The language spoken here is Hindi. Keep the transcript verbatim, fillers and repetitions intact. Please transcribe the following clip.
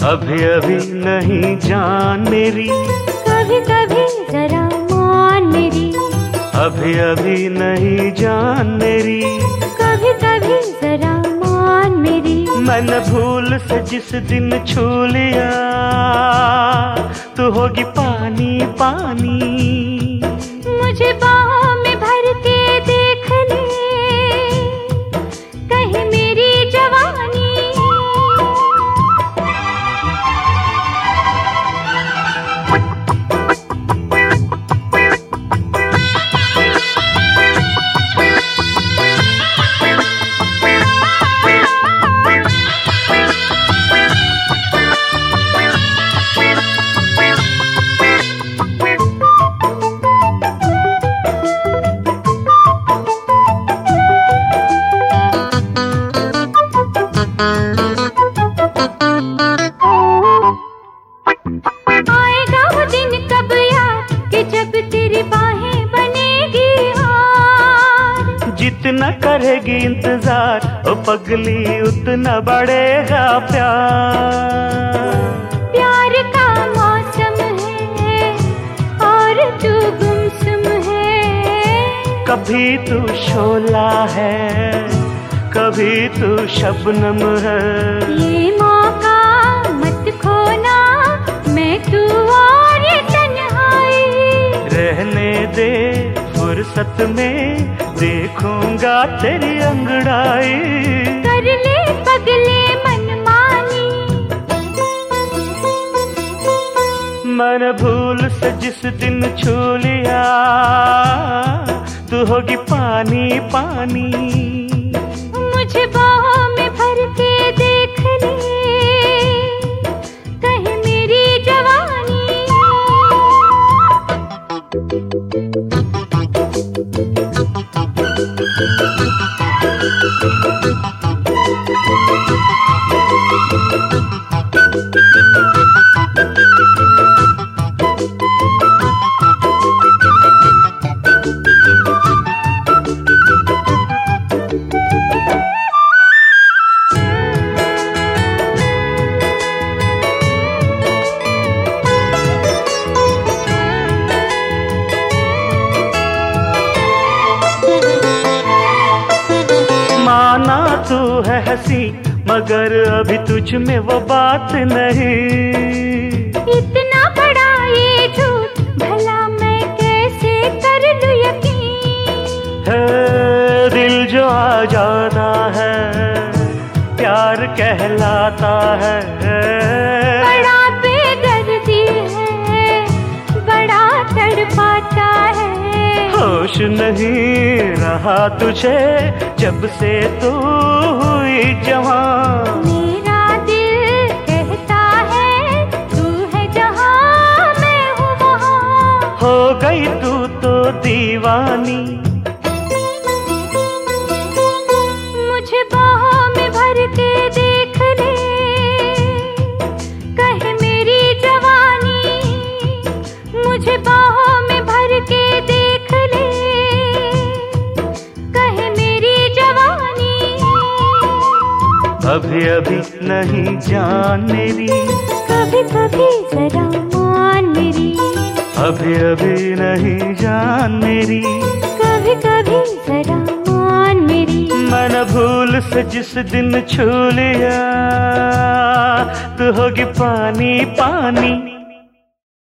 अभी अभी नहीं जान मेरी, कभी कभी जरा मान मेरी। अभी अभी नहीं जान मेरी, कभी कभी जरा मान मेरी। मैंने भूल से जिस दिन छू लिया, तू होगी पानी पानी। मुझे बाहों में भर के देख ले, कहीं मेरी जवानी। आएगा वो दिन कब यार कि जब तेरी बाहें बनेगी हार। जितना करेगी इंतजार ओ पगली, उतना बढ़ेगा प्यार। प्यार का मौसम है और तू गुमसुम है। कभी तू शोला है, कभी तू शबनम है। ये मौका मत खोना, मैं तू और ये तन्हाई। रहने दे फुर्सत में, देखूंगा तेरी अंगड़ाई। कर ले पगले मनमानी। मैंने भूल से जिस दिन छू लिया, तू होगी पानी पानी। मुझे बाहों में भर के देख ले, कहीं मेरी जवानी। माना तू है हंसी, मगर अभी तुझ में वो बात नहीं। इतना बड़ा ये झूठ, भला मैं कैसे कर लूं यकीन। है दिल जो आ जाता है, प्यार कहलाता है। बड़ा बेदर्दी है, बड़ा तड़पाता है। होश नहीं रहा तुझे जब से तू हुई जवां। मेरा दिल कहता है तू है जहां, मैं हूँ वहां। हो गई तू तो दीवानी। मुझे बाहों में भर के देख ले, कहीं मेरी जवानी। मुझे बाहों में भर के देख ले, कहीं मेरी जवानी। अभी अभी नहीं जान मेरी, कभी कभी जरा मान मेरी। अभी अभी नहीं जान मेरी, कभी कभी जरा मान मेरी। मैंने भूल से जिस दिन छू लिया, तू होगी पानी पानी।